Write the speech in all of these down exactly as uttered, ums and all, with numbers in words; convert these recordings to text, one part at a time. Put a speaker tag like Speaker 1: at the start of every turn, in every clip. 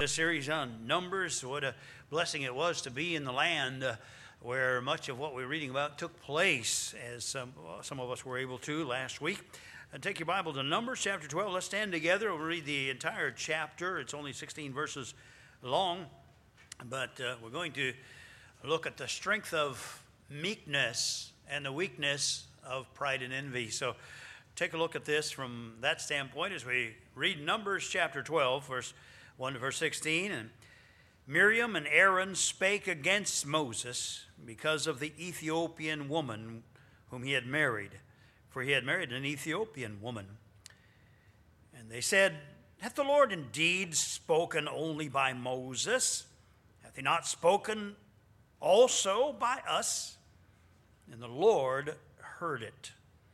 Speaker 1: this series on Numbers. What a blessing it was to be in the land uh, where much of what we're reading about took place, as some, some of us were able to last week. And take your Bible to Numbers chapter twelve. Let's stand together. We'll read the entire chapter. It's only sixteen verses long, but uh, we're going to look at the strength of meekness and the weakness of pride and envy. So take a look at this from that standpoint as we read Numbers chapter twelve, verse one to verse sixteen. And Miriam and Aaron spake against Moses because of the Ethiopian woman whom he had married, for he had married an Ethiopian woman. And they said, Hath the Lord indeed spoken only by Moses? Hath he not spoken also by us? And the Lord heard it.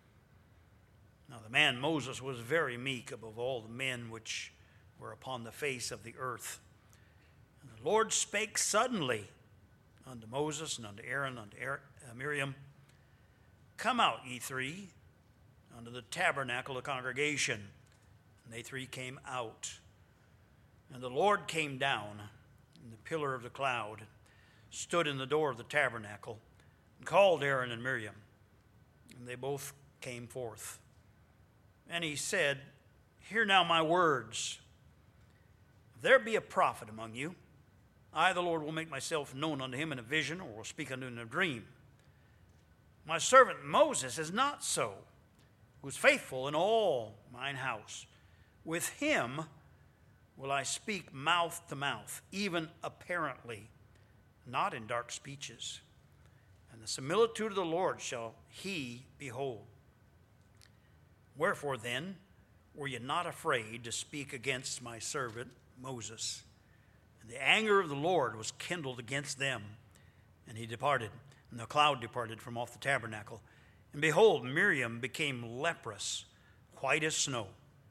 Speaker 1: Now the man Moses was very meek above all the men which were upon the face of the earth. And the Lord spake suddenly unto Moses and unto Aaron, unto Aaron, uh, Miriam, Come out, ye three, unto the tabernacle of congregation. And they three came out. And the Lord came down in the pillar of the cloud, stood in the door of the tabernacle, and called Aaron and Miriam. And they both came forth. And he said, Hear now my words. If there be a prophet among you, I, the Lord, will make myself known unto him in a vision, or will speak unto him in a dream. My servant Moses is not so, who is faithful in all mine house. With him will I speak mouth to mouth, even apparently, not in dark speeches. And the similitude of the Lord shall he behold. Wherefore then were ye not afraid to speak against my servant Moses? And the anger of the Lord was kindled against them, and he departed, and the cloud departed from off the tabernacle. And behold, Miriam became leprous, white as snow.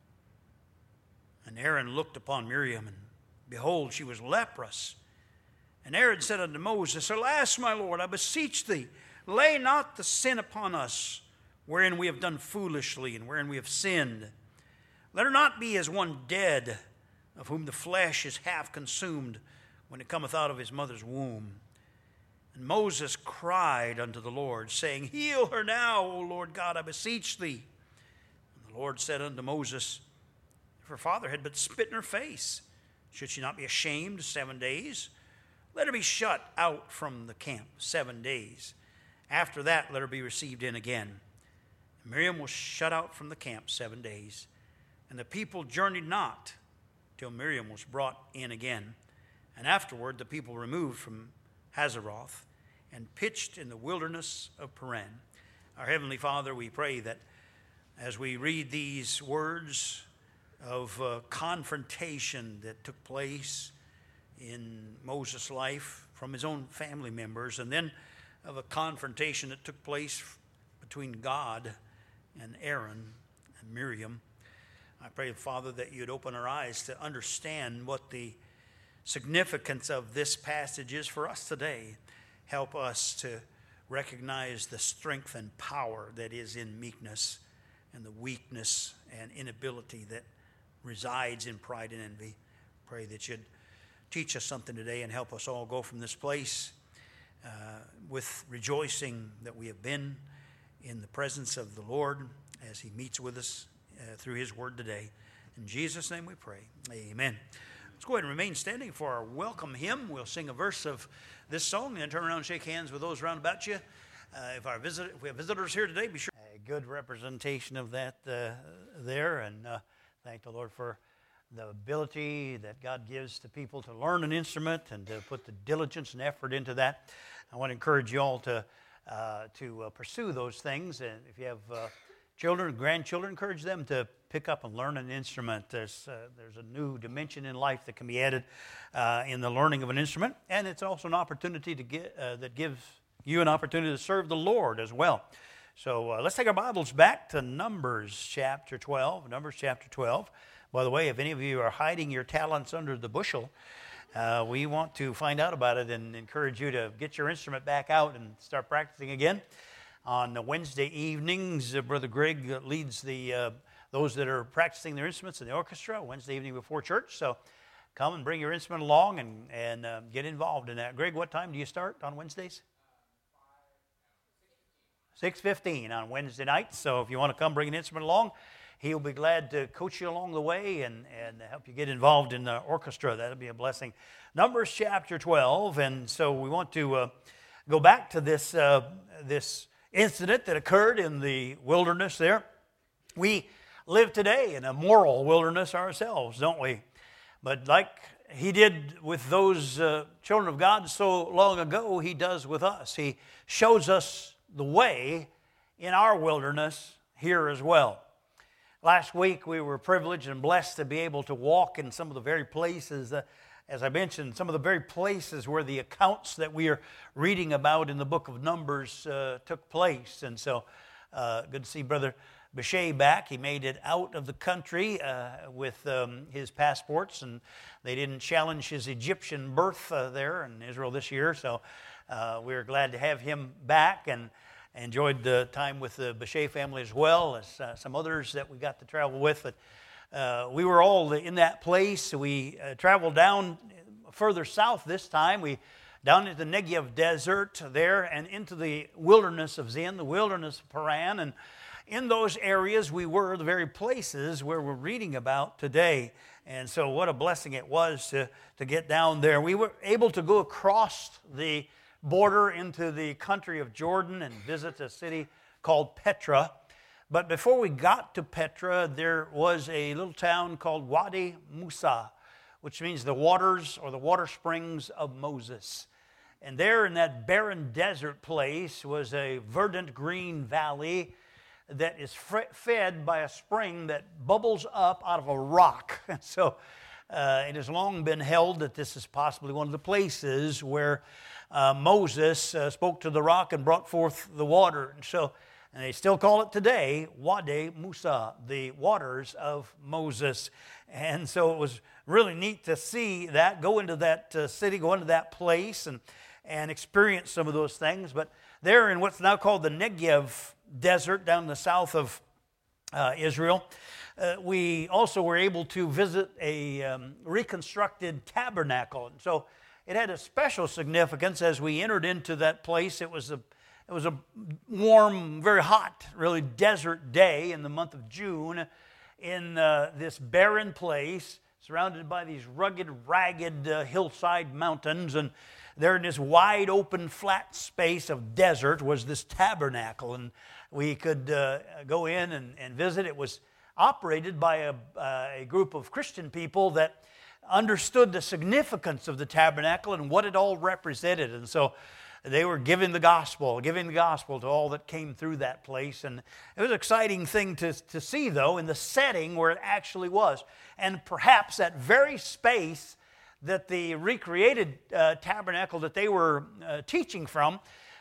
Speaker 1: And Aaron looked upon Miriam, and behold, she was leprous. And Aaron said unto Moses, Alas, my Lord, I beseech thee, lay not the sin upon us, wherein we have done foolishly, and wherein we have sinned. Let her not be as one dead, of whom the flesh is half consumed, when it cometh out of his mother's womb. And Moses cried unto the Lord, saying, Heal her now, O Lord God, I beseech thee. And the Lord said unto Moses, If her father had but spit in her face, should she not be ashamed seven days? Let her be shut out from the camp seven days. After that, let her be received in again. And Miriam was shut out from the camp seven days. And the people journeyed not till Miriam was brought in again. And afterward, the people removed from Hazeroth and pitched in the wilderness of Paran. Our Heavenly Father, we pray that as we read these words of uh, confrontation that took place in Moses' life from his own family members, and then of a confrontation that took place between God and Aaron and Miriam, I pray, Father, that you'd open our eyes to understand what the significance of this passage is for us today. Help us to recognize the strength and power that is in meekness and the weakness and inability that resides in pride and envy. Pray that you'd teach us something today and help us all go from this place uh, with rejoicing that we have been in the presence of the Lord as he meets with us uh, through his word today. In Jesus' name we pray. Amen. Let's go ahead and remain standing for our welcome hymn. We'll sing a verse of this song and then turn around and shake hands with those around about you. Uh, if, our visit, if we have visitors here today, be sure. A good representation of that uh, there, and uh, thank the Lord for the ability that God gives to people to learn an instrument and to put the diligence and effort into that. I want to encourage you all to uh, to uh, pursue those things, and if you have uh, children, grandchildren, encourage them to pick up and learn an instrument. There's uh, there's a new dimension in life that can be added uh, in the learning of an instrument, and it's also an opportunity to get uh, that gives you an opportunity to serve the Lord as well. So uh, let's take our Bibles back to Numbers chapter twelve. Numbers chapter twelve. By the way, if any of you are hiding your talents under the bushel, uh, we want to find out about it and encourage you to get your instrument back out and start practicing again. On the Wednesday evenings, uh, Brother Greg leads the uh, those that are practicing their instruments in the orchestra Wednesday evening before church. So come and bring your instrument along and, and uh, get involved in that. Greg, what time do you start on Wednesdays? six fifteen on Wednesday nights. So if you want to come bring an instrument along, he'll be glad to coach you along the way and, and help you get involved in the orchestra. That'll be a blessing. Numbers chapter twelve, and so we want to uh, go back to this uh, this incident that occurred in the wilderness there. We live today in a moral wilderness ourselves, don't we? But like he did with those uh, children of God so long ago, he does with us. He shows us the way in our wilderness here as well. Last week we were privileged and blessed to be able to walk in some of the very places, uh, as I mentioned, some of the very places where the accounts that we are reading about in the book of Numbers uh, took place. And so uh, good to see Brother Bechet back. He made it out of the country uh, with um, his passports, and they didn't challenge his Egyptian birth uh, there in Israel this year. So uh, we are glad to have him back, and enjoyed the time with the Bechet family as well as uh, some others that we got to travel with. But uh, we were all in that place. We uh, traveled down further south this time. We down into the Negev desert there and into the wilderness of Zin, the wilderness of Paran. And in those areas we were the very places where we're reading about today. And so what a blessing it was to, to get down there. We were able to go across the border into the country of Jordan and visit a city called Petra. But before we got to Petra, there was a little town called Wadi Musa, which means the waters or the water springs of Moses. And there in that barren desert place was a verdant green valley that is fed by a spring that bubbles up out of a rock. So uh, it has long been held that this is possibly one of the places where Uh, Moses uh, spoke to the rock and brought forth the water. And so, and they still call it today, Wadi Musa, the waters of Moses. And so it was really neat to see that, go into that uh, city, go into that place and, and experience some of those things. But there in what's now called the Negev desert down in the south of uh, Israel, uh, we also were able to visit a um, reconstructed tabernacle. And so it had a special significance as we entered into that place. It was a, it was a warm, very hot, really desert day in the month of June in uh, this barren place surrounded by these rugged, ragged uh, hillside mountains. And there in this wide open, flat space of desert was this tabernacle. And we could uh, go in and, and visit. It was operated by a, uh, a group of Christian people that understood the significance of the tabernacle and what it all represented. And so they were giving the gospel, giving the gospel to all that came through that place. And it was an exciting thing to, to see, though, in the setting where it actually was. And perhaps that very space that the recreated uh, tabernacle that they were uh, teaching from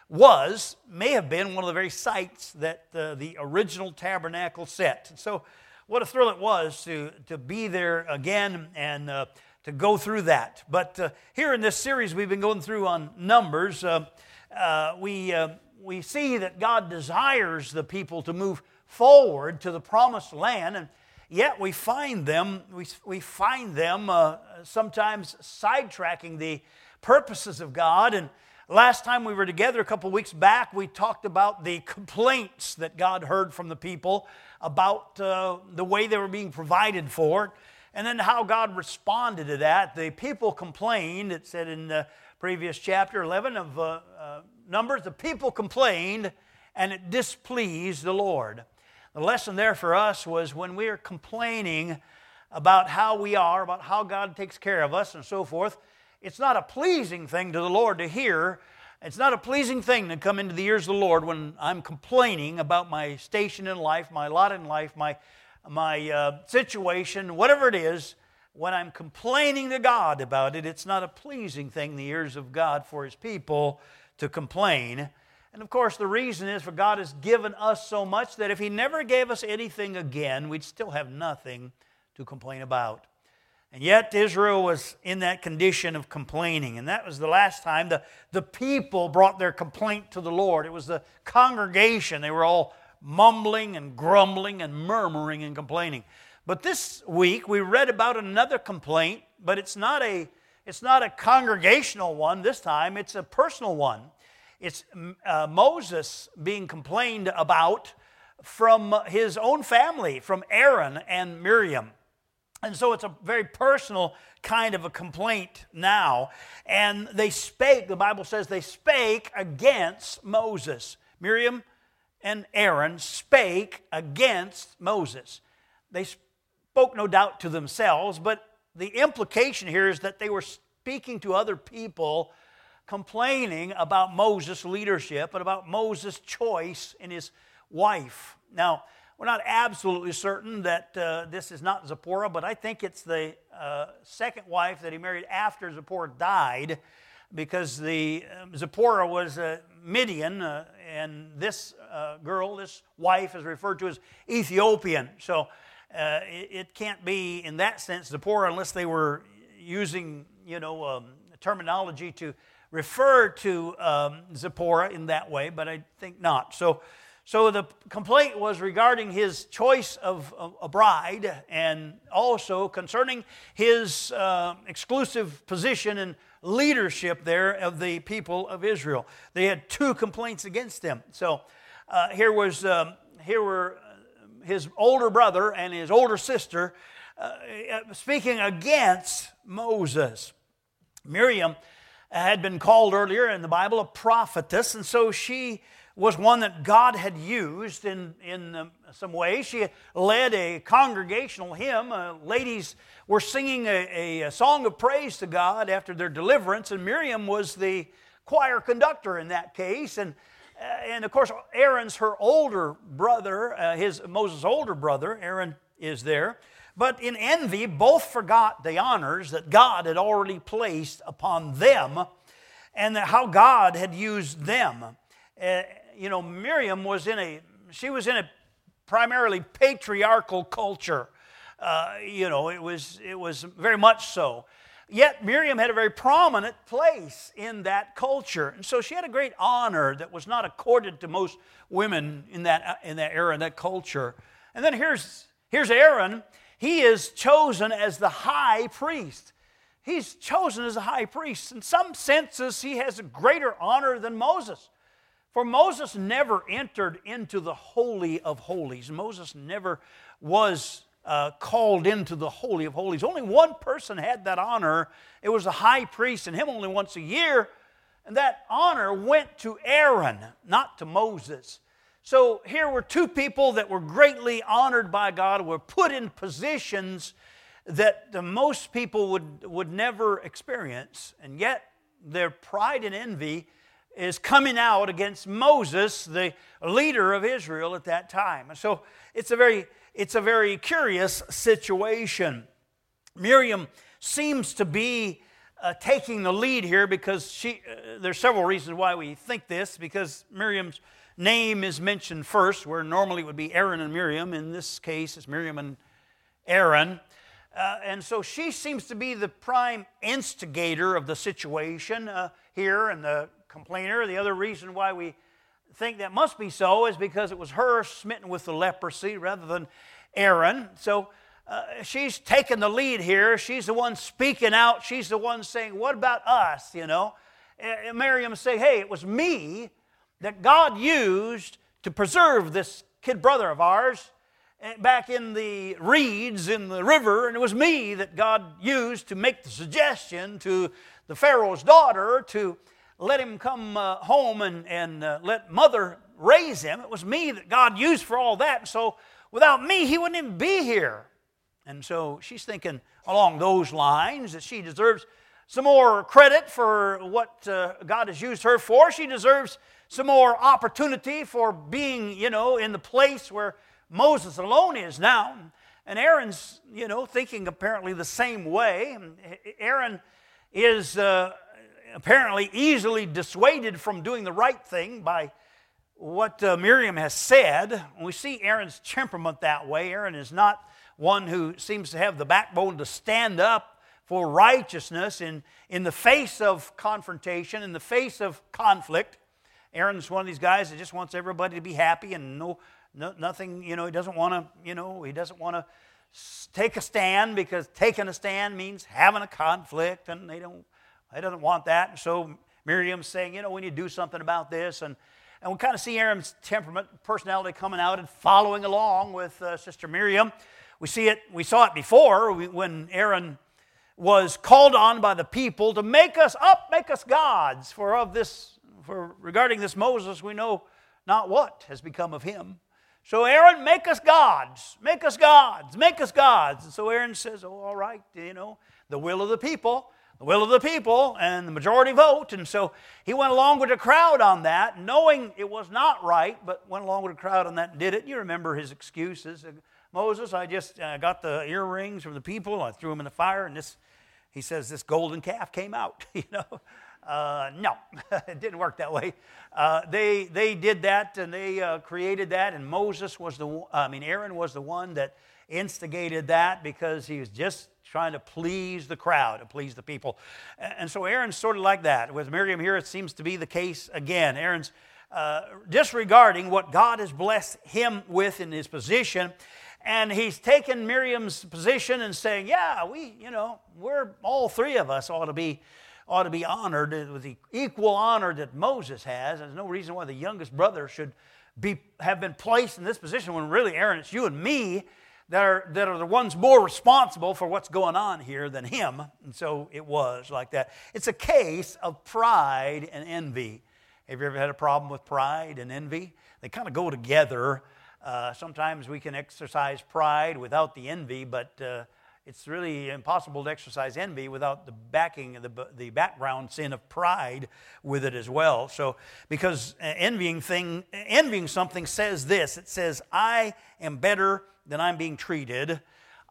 Speaker 1: was, may have been one of the very sites that uh, the original tabernacle set. And so what a thrill it was to, to be there again and uh, to go through that. But uh, here in this series we've been going through on Numbers, uh, uh, we, uh, we see that God desires the people to move forward to the promised land, and yet we find them, we, we find them uh, sometimes sidetracking the purposes of God. And last time we were together a couple weeks back, we talked about the complaints that God heard from the people about uh, the way they were being provided for, and then how God responded to that. The people complained, it said in the previous chapter eleven of uh, uh, Numbers, the people complained and it displeased the Lord. The lesson there for us was when we are complaining about how we are, about how God takes care of us and so forth, it's not a pleasing thing to the Lord to hear. It's not a pleasing thing to come into the ears of the Lord when I'm complaining about my station in life, my lot in life, my, my uh, situation, whatever it is. When I'm complaining to God about it, it's not a pleasing thing in the ears of God for His people to complain. And of course, the reason is for God has given us so much that if He never gave us anything again, we'd still have nothing to complain about. And yet Israel was in that condition of complaining. And that was the last time the, the people brought their complaint to the Lord. It was the congregation. They were all mumbling and grumbling and murmuring and complaining. But this week we read about another complaint but it's not a it's not a congregational one this time. It's a personal one. It's uh, Moses being complained about from his own family, from Aaron and Miriam. And so it's a very personal kind of a complaint now. And they spake, the Bible says they spake against Moses. Miriam and Aaron spake against Moses. They spoke no doubt to themselves, but the implication here is that they were speaking to other people, complaining about Moses' leadership and about Moses' choice in his wife. Now, we're not absolutely certain that uh, this is not Zipporah, but I think it's the uh, second wife that he married after Zipporah died, because the um, Zipporah was uh, Midian, uh, and this uh, girl, this wife, is referred to as Ethiopian. So uh, it, it can't be, in that sense, Zipporah, unless they were using, you know, um, terminology to refer to um, Zipporah in that way, but I think not. So. So the complaint was regarding his choice of a bride, and also concerning his uh, exclusive position and leadership there of the people of Israel. They had two complaints against him. So uh, here was um, here were his older brother and his older sister uh, speaking against Moses. Miriam had been called earlier in the Bible a prophetess, and so she was one that God had used in, in um, some ways. She led a congregational hymn. Uh, ladies were singing a, a song of praise to God after their deliverance, and Miriam was the choir conductor in that case. And, uh, and of course, Aaron's her older brother, uh, his Moses' older brother. Aaron is there. But in envy, both forgot the honors that God had already placed upon them, and that how God had used them. Uh, you know, Miriam was in a, she was in a primarily patriarchal culture. Uh, you know, it was, it was very much so. Yet Miriam had a very prominent place in that culture. And so she had a great honor that was not accorded to most women in that, in that era, in that culture. And then here's, here's Aaron. He is chosen as the high priest. He's chosen as a high priest. In some senses, he has a greater honor than Moses. For Moses never entered into the Holy of Holies. Moses never was uh, called into the Holy of Holies. Only one person had that honor. It was the high priest, and him only once a year. And that honor went to Aaron, not to Moses. So here were two people that were greatly honored by God, were put in positions that the most people would, would never experience. And yet their pride and envy is coming out against Moses, the leader of Israel at that time. And so it's a very, it's a very curious situation. Miriam seems to be uh, taking the lead here because she. Uh, there's several reasons why we think this. Because Miriam's name is mentioned first, where normally it would be Aaron and Miriam. In this case, it's Miriam and Aaron. Uh, and so she seems to be the prime instigator of the situation uh, here, and the complainer. The other reason why we think that must be so is because it was her smitten with the leprosy rather than Aaron. So uh, she's taken the lead here. She's the one speaking out. She's the one saying, what about us, you know? And Miriam saying, hey, it was me that God used to preserve this kid brother of ours back in the reeds in the river, and it was me that God used to make the suggestion to the Pharaoh's daughter to let him come uh, home and, and uh, let mother raise him. It was me that God used for all that. And so without me, he wouldn't even be here. And so she's thinking along those lines that she deserves some more credit for what uh, God has used her for. She deserves some more opportunity for being, you know, in the place where Moses alone is now. And Aaron's, you know, thinking apparently the same way. Aaron is Uh, apparently easily dissuaded from doing the right thing by what uh, Miriam has said. We see Aaron's temperament that way. Aaron is not one who seems to have the backbone to stand up for righteousness in, in the face of confrontation, in the face of conflict. Aaron's one of these guys that just wants everybody to be happy and no, no nothing, you know, he doesn't want to, you know, he doesn't want to take a stand, because taking a stand means having a conflict, and they don't, they don't want that. And so Miriam's saying, you know, we need to do something about this. And, and we kind of see Aaron's temperament, personality coming out and following along with uh, Sister Miriam. We see it, we saw it before when Aaron was called on by the people to make us up, make us gods. For of this, for regarding this Moses, we know not what has become of him. So Aaron, make us gods, make us gods, make us gods. And so Aaron says, oh, all right, you know, the will of the people, the will of the people, and the majority vote. And so he went along with the crowd on that, knowing it was not right, but went along with the crowd on that and did it. You remember his excuses. Moses, I just uh, got the earrings from the people, I threw them in the fire, and this, he says, this golden calf came out, you know. Uh, no, it didn't work that way. Uh, they they did that, and they uh, created that, and Moses was the, I mean, Aaron was the one that instigated that, because he was just trying to please the crowd, to please the people. And so Aaron's sort of like that. With Miriam here, it seems to be the case again. Aaron's uh, disregarding what God has blessed him with in his position, and he's taken Miriam's position and saying, yeah, we, you know, we're, all three of us ought to be ought to be honored with the equal honor that Moses has. There's no reason why the youngest brother should be have been placed in this position, when really, Aaron, it's you and me that are, that are the ones more responsible for what's going on here than him. And so it was like that. It's a case of pride and envy. Have you ever had a problem with pride and envy? They kind of go together. Uh, sometimes we can exercise pride without the envy, but uh, it's really impossible to exercise envy without the backing, the, the background sin of pride with it as well. So, because envying thing, envying something says this, it says, I am better than I'm being treated.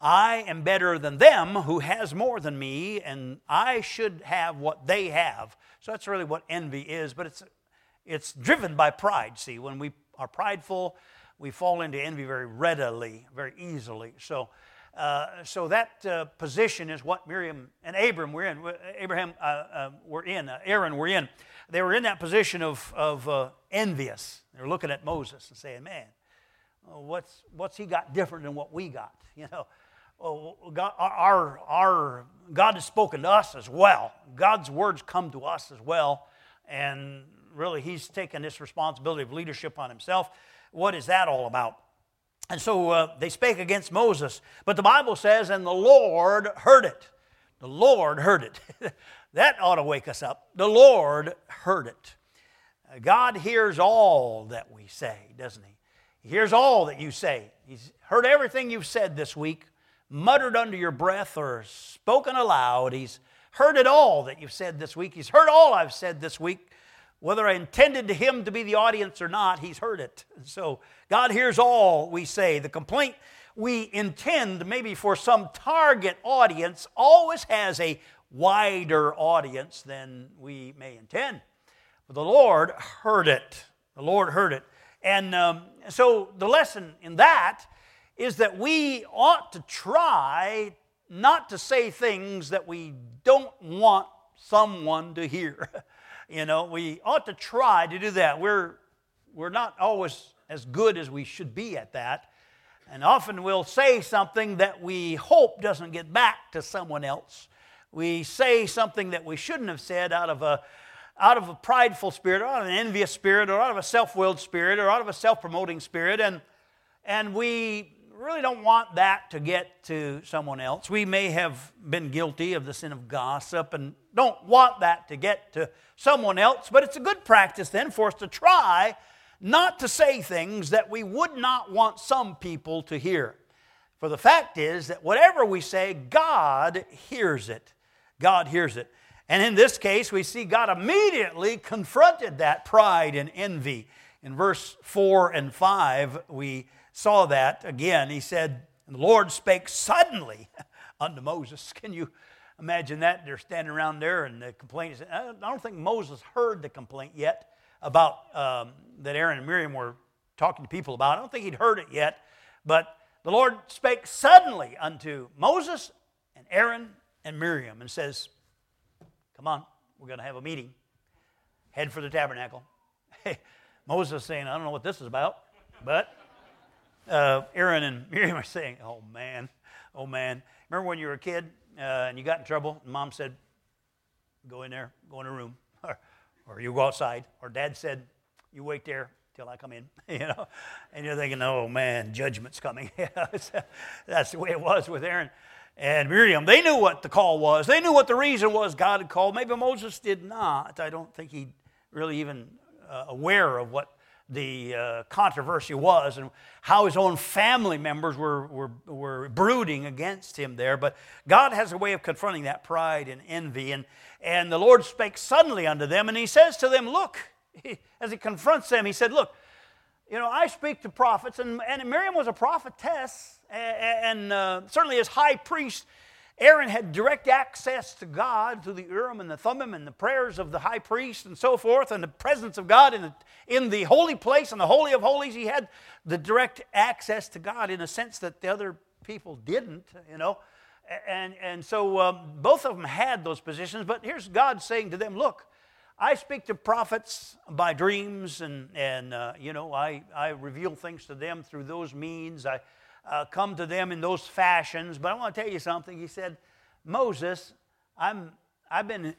Speaker 1: I am better than them who has more than me, and I should have what they have. So that's really what envy is, but it's it's driven by pride. See, when we are prideful, we fall into envy very readily, very easily. So, uh, so that uh, position is what Miriam and Abram were in. Abraham uh, uh, were in. Uh, Aaron were in. They were in that position of of uh, envious. They were looking at Moses and saying, "Man, what's what's he got different than what we got?" You know, oh, God, our our God has spoken to us as well. God's words come to us as well, and really, He's taken this responsibility of leadership on Himself. What is that all about? And so uh, they spake against Moses. But the Bible says, and the Lord heard it. The Lord heard it. That ought to wake us up. The Lord heard it. Uh, God hears all that we say, doesn't He? He hears all that you say. He's heard everything you've said this week, muttered under your breath or spoken aloud. He's heard it all that you've said this week. He's heard all I've said this week. Whether I intended Him to be the audience or not, He's heard it. So God hears all we say. The complaint we intend maybe for some target audience always has a wider audience than we may intend. But the Lord heard it. The Lord heard it. And um, so the lesson in that is that we ought to try not to say things that we don't want someone to hear. You know, we ought to try to do that. We're, we're not always as good as we should be at that. And often we'll say something that we hope doesn't get back to someone else. We say something that we shouldn't have said out of a, out of a prideful spirit, or out of an envious spirit, or out of a self-willed spirit, or out of a self-promoting spirit. And, and we really don't want that to get to someone else. We may have been guilty of the sin of gossip and don't want that to get to someone else, but it's a good practice then for us to try not to say things that we would not want some people to hear. For the fact is that whatever we say, God hears it. God hears it. And in this case, we see God immediately confronted that pride and envy. In verse four and five, we saw that again. He said, and the Lord spake suddenly unto Moses. Can you imagine that? They're standing around there and the complaint is, I don't think Moses heard the complaint yet about um, that Aaron and Miriam were talking to people about. I don't think he'd heard it yet. But the Lord spake suddenly unto Moses and Aaron and Miriam and says, come on, we're going to have a meeting. Head for the tabernacle. Hey, Moses is saying, I don't know what this is about, but Uh, Aaron and Miriam are saying, oh man, Oh, man. Remember when you were a kid uh, and you got in trouble and Mom said, go in there, go in a room, or, or you go outside, or Dad said, you wait there till I come in, you know, and you're thinking, oh, man, judgment's coming. That's the way it was with Aaron and Miriam. They knew what the call was. They knew what the reason was God had called. Maybe Moses did not. I don't think he really even uh, aware of what the uh, controversy was and how his own family members were, were, were brooding against him there. But God has a way of confronting that pride and envy. And, and the Lord spake suddenly unto them, and he says to them, look, he, as he confronts them, he said, look, you know, I speak to prophets, and, and Miriam was a prophetess, and, and uh, certainly as high priest, Aaron had direct access to God through the Urim and the Thummim and the prayers of the high priest and so forth, and the presence of God in the, in the holy place and the Holy of Holies. He had the direct access to God in a sense that the other people didn't, you know. And, and so um, both of them had those positions, but here's God saying to them, look, I speak to prophets by dreams, and, and uh, you know, I, I reveal things to them through those means. I Uh, come to them in those fashions. But I want to tell you something. He said, Moses, I'm, I've been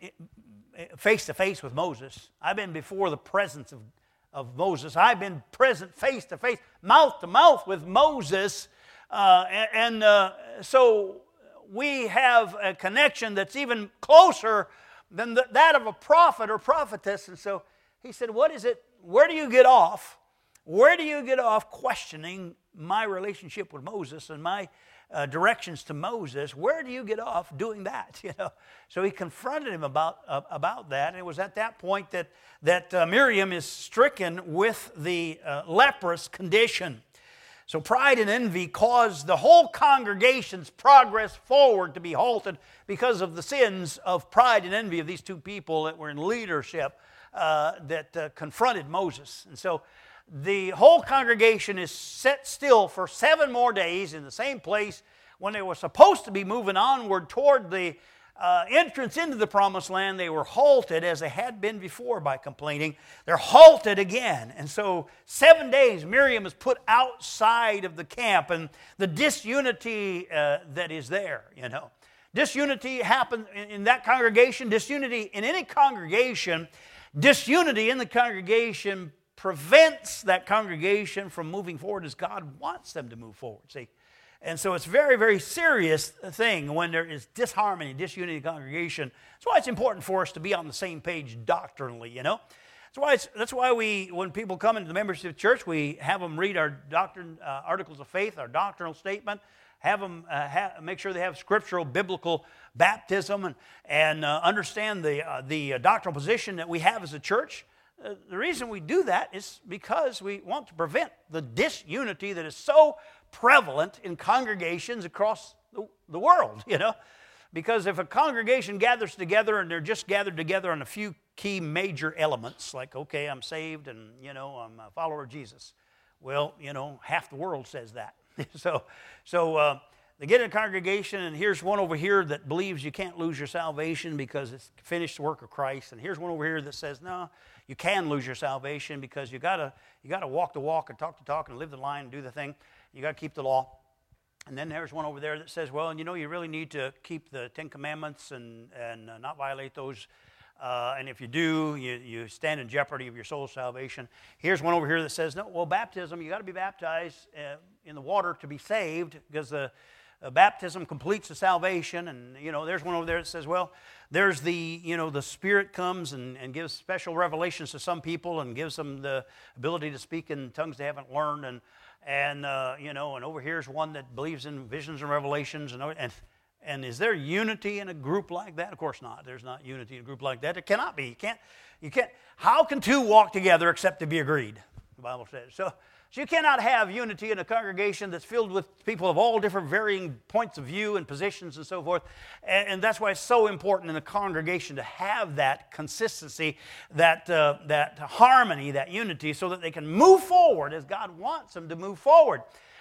Speaker 1: face to face with Moses. I've been before the presence of, of Moses. I've been present face to face, mouth to mouth with Moses. Uh, and and uh, so we have a connection that's even closer than the, that of a prophet or prophetess. And so he said, what is it? Where do you get off? Where do you get off questioning my relationship with Moses and my uh, directions to Moses? Where do you get off doing that? You know, so he confronted him about uh, about that, and it was at that point that that uh, Miriam is stricken with the uh, leprous condition. So pride and envy caused the whole congregation's progress forward to be halted because of the sins of pride and envy of these two people that were in leadership uh, that uh, confronted Moses, and so the whole congregation is set still for seven more days in the same place when they were supposed to be moving onward toward the uh, entrance into the promised land. They were halted as they had been before by complaining. They're halted again. And so seven days Miriam is put outside of the camp, and the disunity uh, that is there, you know. Disunity happened in that congregation. Disunity in any congregation. Disunity in the congregation prevents that congregation from moving forward as God wants them to move forward, see? And so it's a very, very serious thing when there is disharmony, disunity in the congregation. That's why it's important for us to be on the same page doctrinally, you know? That's why, it's, that's why we, when people come into the membership church, we have them read our doctrine, uh, articles of faith, our doctrinal statement, have them uh, ha- make sure they have scriptural, biblical baptism, and, and uh, understand the, uh, the uh, doctrinal position that we have as a church. Uh, the reason we do that is because we want to prevent the disunity that is so prevalent in congregations across the, the world, you know. Because if a congregation gathers together and they're just gathered together on a few key major elements, like, okay, I'm saved and, you know, I'm a follower of Jesus. Well, you know, half the world says that. so so uh, they get in a congregation, and here's one over here that believes you can't lose your salvation because it's finished work of Christ. And here's one over here that says, no, you can lose your salvation because you gotta you gotta walk the walk and talk the talk and live the line and do the thing. You gotta keep the law. And then there's one over there that says, well, and you know, you really need to keep the Ten Commandments and and uh, not violate those. Uh, and if you do, you, you stand in jeopardy of your soul's salvation. Here's one over here that says, no, well, baptism, you got to be baptized uh, in the water to be saved because the uh, baptism completes the salvation. And, you know, there's one over there that says, well, there's the, you know, the Spirit comes and, and gives special revelations to some people and gives them the ability to speak in tongues they haven't learned. And, and uh, you know, and over here's one that believes in visions and revelations. And, and And is there unity in a group like that? Of course not. There's not unity in a group like that. There cannot be. You can't, you can't. How can two walk together except to be agreed? The Bible says. So, so you cannot have unity in a congregation that's filled with people of all different varying points of view and positions and so forth. And, and that's why it's so important in a congregation to have that consistency, that, uh, that harmony, that unity, so that they can move forward as God wants them to move forward.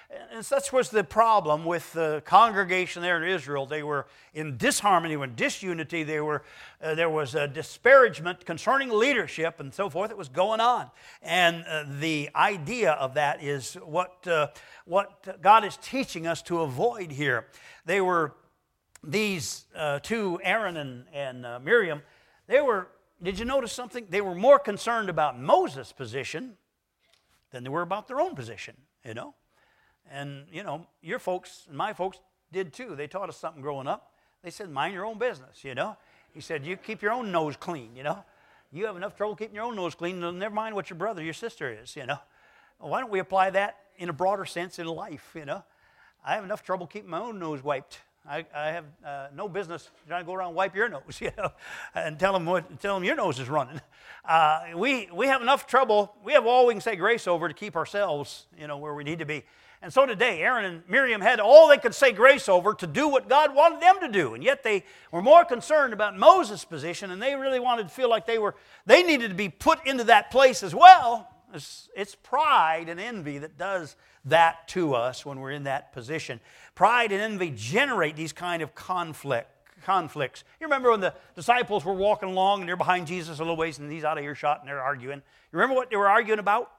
Speaker 1: And such was the problem with the congregation there in Israel. They were in disharmony, in disunity. They were, uh, there was a disparagement concerning leadership and so forth that was going on. And uh, the idea of that is what, uh, what God is teaching us to avoid here. They were, these uh, two, Aaron and, and uh, Miriam, they were, did you notice something? They were more concerned about Moses' position than they were about their own position, you know. And, you know, your folks and my folks did too. They taught us something growing up. They said, mind your own business, you know. He said, you keep your own nose clean, you know. You have enough trouble keeping your own nose clean, never mind what your brother, your sister is, you know. Well, why don't we apply that in a broader sense in life, you know. I have enough trouble keeping my own nose wiped. I, I have uh, no business trying to go around and wipe your nose, you know, and tell them, what, tell them your nose is running. Uh, we, we have enough trouble. We have all we can say grace over to keep ourselves, you know, where we need to be. And so today, Aaron and Miriam had all they could say grace over to do what God wanted them to do. And yet they were more concerned about Moses' position, and they really wanted to feel like they were, they needed to be put into that place as well. It's, it's pride and envy that does that to us when we're in that position. Pride and envy generate these kind of conflict, conflicts. You remember when the disciples were walking along and they're behind Jesus a little ways and he's out of earshot and they're arguing. You remember what they were arguing about?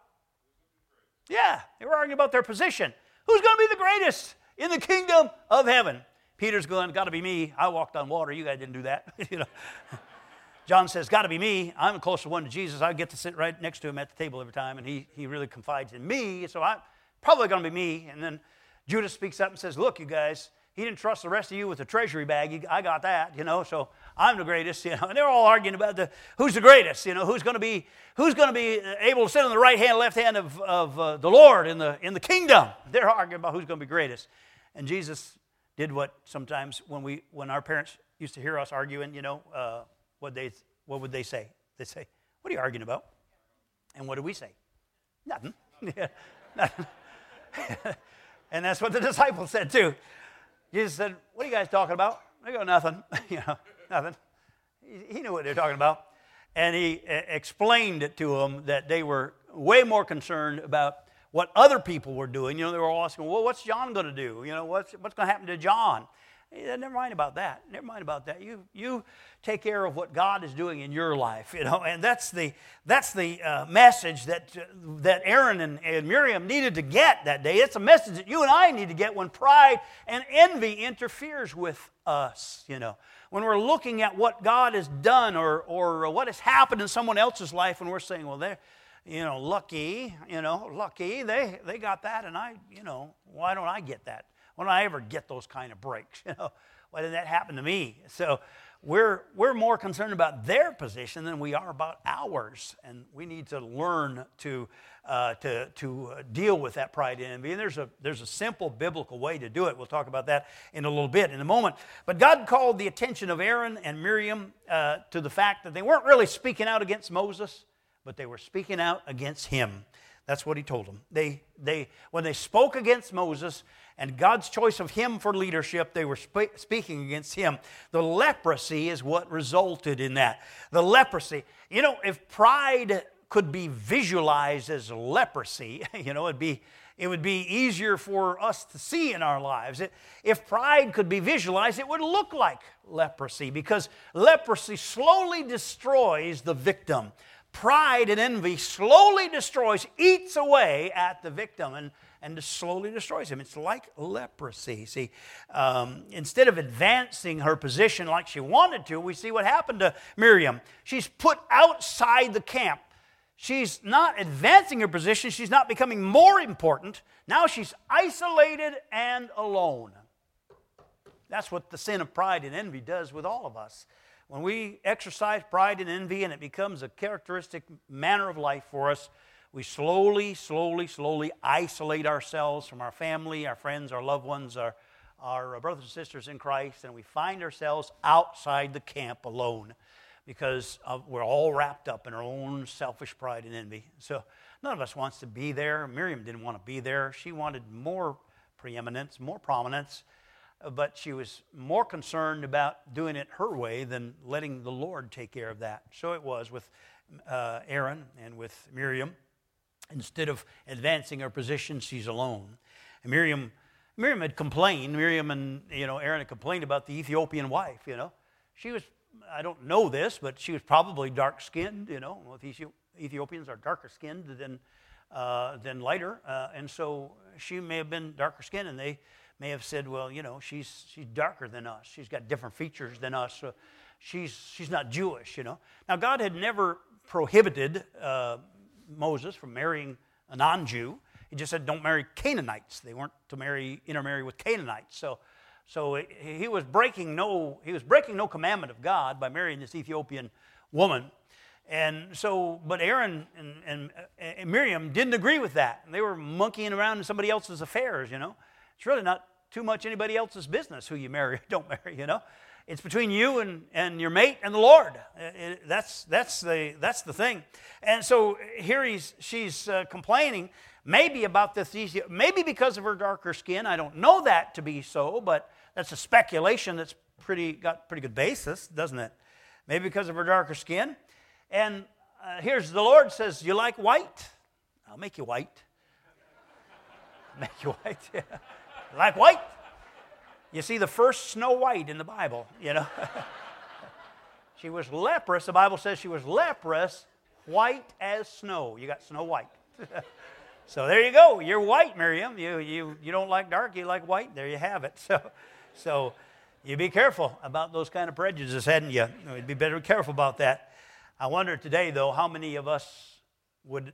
Speaker 1: Yeah, they were arguing about their position. Who's going to be the greatest in the kingdom of heaven? Peter's going, got to be me. I walked on water. You guys didn't do that. you know. John says, got to be me. I'm the closest one to Jesus. I get to sit right next to him at the table every time, and he, he really confides in me, so I'm probably going to be me. And then Judas speaks up and says, look, you guys, he didn't trust the rest of you with the treasury bag. I got that, you know, so I'm the greatest, you know. And they're all arguing about the who's the greatest, you know, who's going to be who's going to be able to sit on the right hand, left hand of, of uh, the Lord in the in the kingdom. They're arguing about who's going to be greatest. And Jesus did what sometimes when we when our parents used to hear us arguing, you know, uh, what they what would they say? They'd say, "What are you arguing about?" And what do we say? Nothing. Yeah, nothing. And that's what the disciples said too. Jesus said, what are you guys talking about? They go, nothing. you know, nothing. He, he knew what they were talking about. And he uh, explained it to them that they were way more concerned about what other people were doing. You know, they were all asking, well, what's John going to do? You know, what's, what's going to happen to John? He said, never mind about that. Never mind about that. You you take care of what God is doing in your life, you know. And that's the that's the uh, message that uh, that Aaron and, and Miriam needed to get that day. It's a message that you and I need to get when pride and envy interferes with us, you know. When we're looking at what God has done or or what has happened in someone else's life, and we're saying, well, they're, you know, lucky, you know, lucky they they got that, and I, you know, why don't I get that? Why don't I ever get those kind of breaks? You know, why did that happen to me? So we're we're more concerned about their position than we are about ours, and we need to learn to uh, to to deal with that pride and envy. And there's a there's a simple biblical way to do it. We'll talk about that in a little bit, in a moment. But God called the attention of Aaron and Miriam uh, to the fact that they weren't really speaking out against Moses, but they were speaking out against him. That's what he told them. They they when they spoke against Moses and God's choice of him for leadership, they were sp- speaking against him. The leprosy is what resulted in that. The leprosy. You know, if pride could be visualized as leprosy, you know, it'd be, it would be easier for us to see in our lives. It, if pride could be visualized, it would look like leprosy, because leprosy slowly destroys the victim. Pride and envy slowly destroys, eats away at the victim and, and slowly destroys him. It's like leprosy. See, um, instead of advancing her position like she wanted to, we see what happened to Miriam. She's put outside the camp. She's not advancing her position. She's not becoming more important. Now she's isolated and alone. That's what the sin of pride and envy does with all of us. When we exercise pride and envy and it becomes a characteristic manner of life for us, we slowly, slowly, slowly isolate ourselves from our family, our friends, our loved ones, our, our brothers and sisters in Christ, and we find ourselves outside the camp alone because of, we're all wrapped up in our own selfish pride and envy. So none of us wants to be there. Miriam didn't want to be there. She wanted more preeminence, more prominence. But she was more concerned about doing it her way than letting the Lord take care of that. So it was with uh, Aaron and with Miriam. Instead of advancing her position, she's alone. And Miriam, Miriam had complained. Miriam and, you know, Aaron had complained about the Ethiopian wife, you know. She was, I don't know this, but she was probably dark-skinned, you know. Well, Ethiopians are darker skinned than uh, than lighter, uh, and so she may have been darker skinned, and they may have said, well, you know, she's she's darker than us. She's got different features than us. So she's she's not Jewish, you know. Now, God had never prohibited uh, Moses from marrying a non-Jew. He just said, don't marry Canaanites. They weren't to marry intermarry with Canaanites. So, so he was breaking no he was breaking no commandment of God by marrying this Ethiopian woman. And so, but Aaron and, and, and Miriam didn't agree with that. And they were monkeying around in somebody else's affairs, you know. It's really not too much anybody else's business who you marry or don't marry, you know. It's between you and, and your mate and the Lord. It, it, that's, that's, the, that's the thing. And so here he's, she's uh, complaining maybe about this, maybe because of her darker skin. I don't know that to be so, but that's a speculation that's pretty got pretty good basis, doesn't it? Maybe because of her darker skin. And uh, here's the Lord says, you like white? I'll make you white. Make you white, yeah. Like white? You see the first Snow White in the Bible, you know. She was leprous. The Bible says she was leprous, white as snow. You got Snow White. So there you go. You're white, Miriam. You you you don't like dark, you like white. There you have it. So so you be careful about those kind of prejudices, hadn't you? You'd be better careful about that. I wonder today, though, how many of us would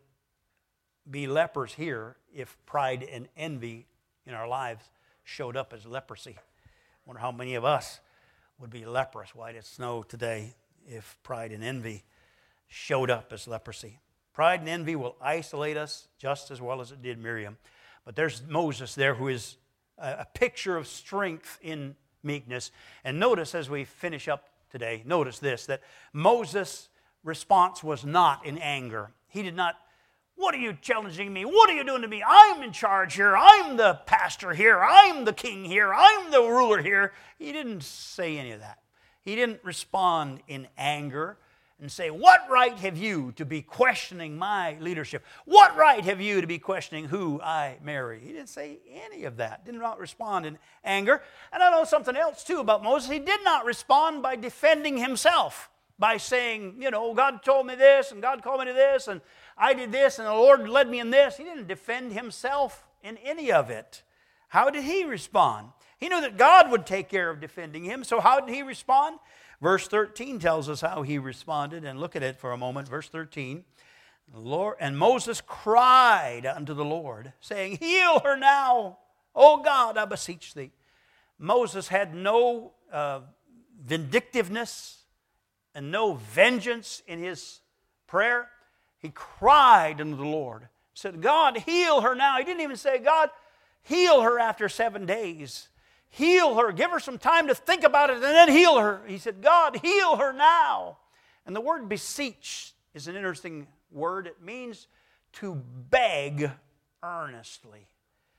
Speaker 1: be lepers here if pride and envy in our lives showed up as leprosy. I wonder how many of us would be leprous, white as snow today, if pride and envy showed up as leprosy. Pride and envy will isolate us just as well as it did Miriam. But there's Moses there who is a picture of strength in meekness. And notice as we finish up today, notice this, that Moses' response was not in anger. He did not, what are you challenging me? What are you doing to me? I'm in charge here. I'm the pastor here. I'm the king here. I'm the ruler here. He didn't say any of that. He didn't respond in anger and say, what right have you to be questioning my leadership? What right have you to be questioning who I marry? He didn't say any of that. Did not respond in anger. And I know something else too about Moses. He did not respond by defending himself, by saying, you know, God told me this, and God called me to this, and I did this, and the Lord led me in this. He didn't defend himself in any of it. How did he respond? He knew that God would take care of defending him, so how did he respond? Verse thirteen tells us how he responded, and look at it for a moment. Verse thirteen, Lord, and Moses cried unto the Lord, saying, heal her now, O God, I beseech thee. Moses had no uh, vindictiveness and no vengeance in his prayer. He cried unto the Lord, said, God, heal her now. He didn't even say, God, heal her after seven days. Heal her. Give her some time to think about it and then heal her. He said, God, heal her now. And the word beseech is an interesting word. It means to beg earnestly.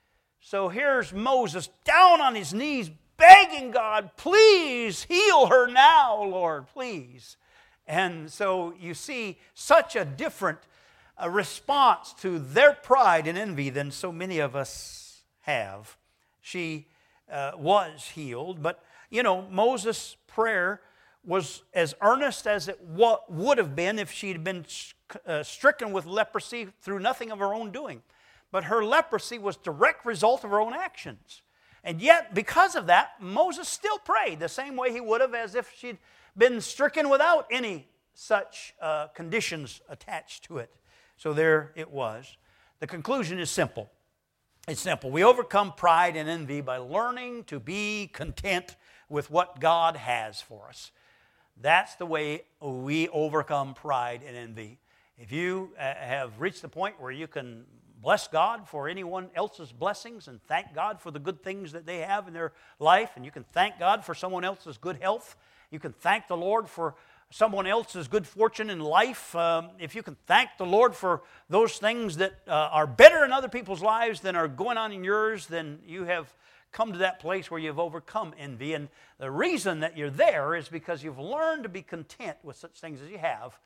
Speaker 1: So here's Moses down on his knees begging God, please heal her now, Lord, please. And so you see such a different uh, response to their pride and envy than so many of us have. She uh, was healed, but you know, Moses' prayer was as earnest as it wa- would have been if she'd been uh, stricken with leprosy through nothing of her own doing. But her leprosy was direct result of her own actions. And yet, because of that, Moses still prayed the same way he would have as if she'd been stricken without any such uh, conditions attached to it. So there it was. The conclusion is simple. It's simple. We overcome pride and envy by learning to be content with what God has for us. That's the way we overcome pride and envy. If you uh, have reached the point where you can bless God for anyone else's blessings and thank God for the good things that they have in their life, and you can thank God for someone else's good health, you can thank the Lord for someone else's good fortune in life, um, if you can thank the Lord for those things that uh, are better in other people's lives than are going on in yours, then you have come to that place where you've overcome envy. And the reason that you're there is because you've learned to be content with such things as you have.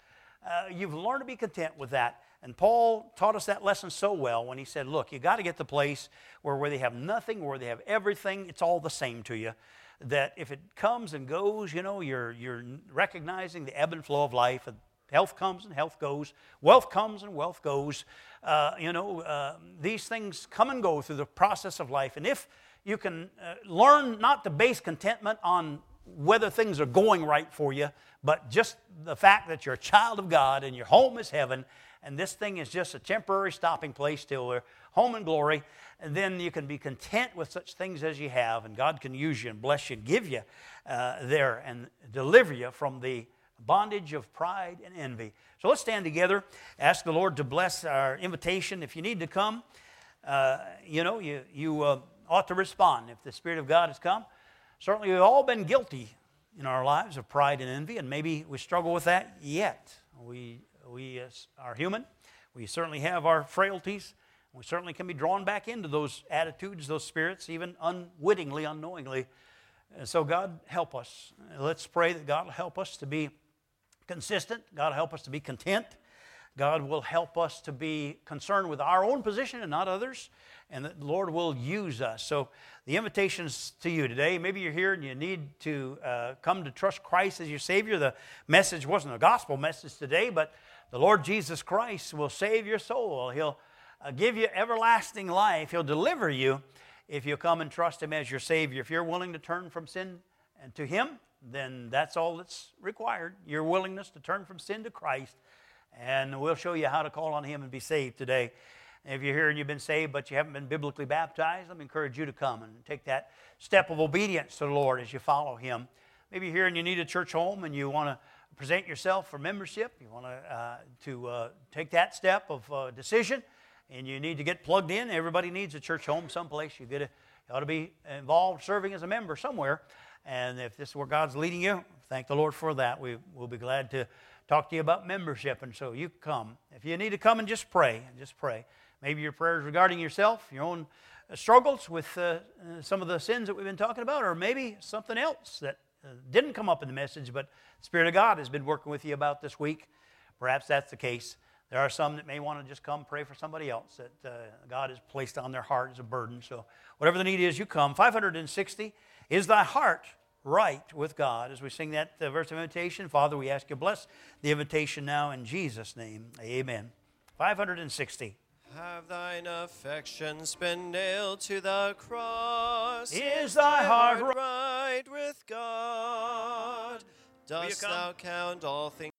Speaker 1: uh, you've learned to be content with that. And Paul taught us that lesson so well when he said, look, you got to get the place where, where they have nothing, where they have everything, it's all the same to you. That if it comes and goes, you know, you're, you're recognizing the ebb and flow of life. Health comes and health goes. Wealth comes and wealth goes. Uh, you know, uh, these things come and go through the process of life. And if you can uh, learn not to base contentment on whether things are going right for you, but just the fact that you're a child of God and your home is heaven, and this thing is just a temporary stopping place till we're home in glory, and then you can be content with such things as you have, and God can use you and bless you and give you uh, there and deliver you from the bondage of pride and envy. So let's stand together, ask the Lord to bless our invitation. If you need to come, uh, you know, you, you uh, ought to respond if the Spirit of God has come. Certainly we've all been guilty in our lives of pride and envy, and maybe we struggle with that yet. We, we uh, are human. We certainly have our frailties. We certainly can be drawn back into those attitudes, those spirits, even unwittingly, unknowingly. And so God help us. Let's pray that God will help us to be consistent. God will help us to be content. God will help us to be concerned with our own position and not others, and that the Lord will use us. So the invitation is to you today. Maybe you're here and you need to uh, come to trust Christ as your Savior. The message wasn't a gospel message today, but the Lord Jesus Christ will save your soul. He'll uh, give you everlasting life. He'll deliver you if you come and trust Him as your Savior. If you're willing to turn from sin and to Him, then that's all that's required, your willingness to turn from sin to Christ. And we'll show you how to call on Him and be saved today. And if you're here and you've been saved but you haven't been biblically baptized, let me encourage you to come and take that step of obedience to the Lord as you follow Him. Maybe you're here and you need a church home and you want to present yourself for membership. You want to, uh, to uh, take that step of uh, decision, and you need to get plugged in. Everybody needs a church home someplace. You, get a, you ought to be involved serving as a member somewhere. And if this is where God's leading you, thank the Lord for that. We will be glad to talk to you about membership. And so you come. If you need to come and just pray, just pray. Maybe your prayers regarding yourself, your own struggles with uh, uh, some of the sins that we've been talking about, or maybe something else that uh, didn't come up in the message, but the Spirit of God has been working with you about this week. Perhaps that's the case. There are some that may want to just come pray for somebody else that uh, God has placed on their heart as a burden. So whatever the need is, you come. five hundred sixty, is thy heart right with God? As we sing that uh, verse of invitation, Father, we ask you to bless the invitation now in Jesus' name. Amen. five hundred sixty.
Speaker 2: Have thine affections been nailed to the cross?
Speaker 1: Is thy heart
Speaker 2: right with God? Dost thou count all things